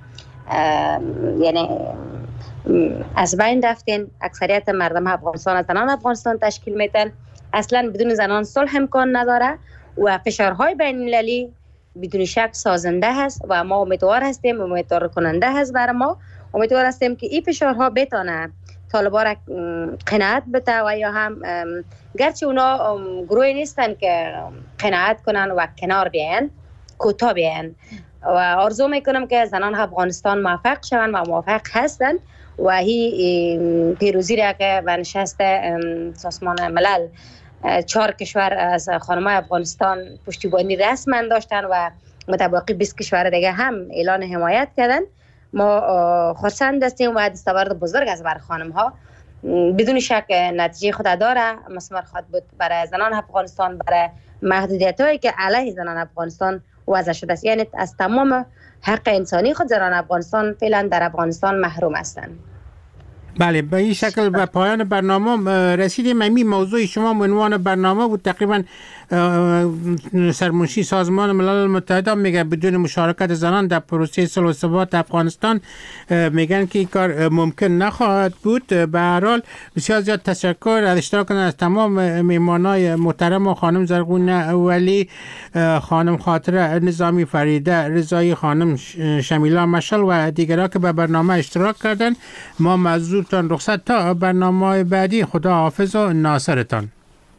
یعنی از بین رفتین. اکثریت مردم افغانستان از زنان افغانستان تشکیل میتن. اصلا بدون زنان صلح امکان نداره و فشارهای بین المللی بدون شک سازنده هست و ما امیدوار هستیم، امیدوار کننده هست برای ما، امیدوار هستیم که این فشارها بتونه طالبان را قناعت بده و یا هم گرچه اونا گروهی نیستن که قناعت کنن و کنار بیاین، کوتاه بیاین. و آرزو میکنم که زنان افغانستان موفق شون و موفق هستن و هی پیروزی را که به نشست سازمان ملل 4 کشور از خانم‌های افغانستان پشتیبانی رسما داشتن و متباقی 20 کشور دیگه هم اعلان حمایت کردن. ما خرسند هستیم و دستاورد بزرگ از بر خانم‌ها بدون شک نتیجه خود داره، مثمر خواهد بود برای زنان افغانستان، برای محدودیت‌هایی که علیه زنان افغانستان وضع شده است. یعنی از تمام حق انسانی خود زنان افغانستان فعلا در افغانستان محروم هستند. بله، به این شکل به پایان برنامه رسیدیم. این موضوع شما عنوان برنامه بود. تقریبا سرمنشی سازمان ملل متحد میگه بدون مشارکت زنان در پروسه صلح و ثبات افغانستان میگن که این کار ممکن نخواهد بود. به هر حال بسیار زیاد تشکر از اشتراک از تمام میهمانای محترم، خانم زرغون ولی، خانم خاطره نظامی، فریده رضایی، خانم شمیلا مشل و دیگران که به برنامه اشتراک کردن. ما معذورتان رخصت تا برنامه بعدی. خدا حافظ و ناصرتان.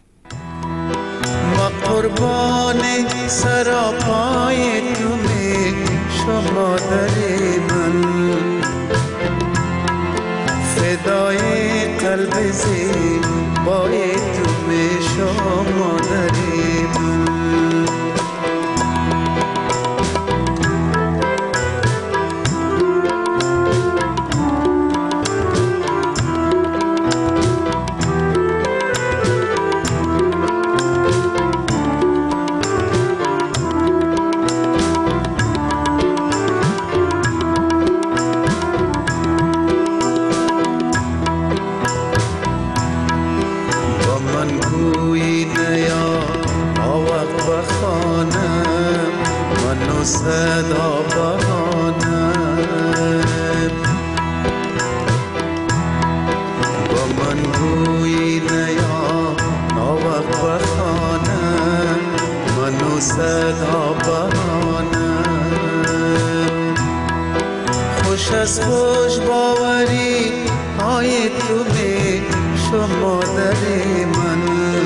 قربان سراپای تو می شما داری من، فدای قلب زیبای تو می شما داری من. صدا بهانم و صدا بهانم. خوش از خوش باوری های تو می شما در من،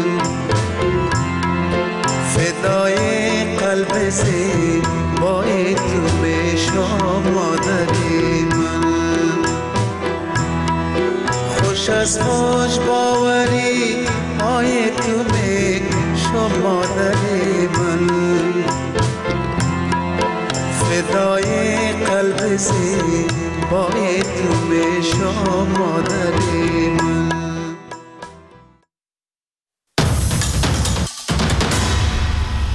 فدای قلب زیبای تو می شما در من. خوش از خوش باوری های تو می شما در من، فدای قلب زیبای تو می شما در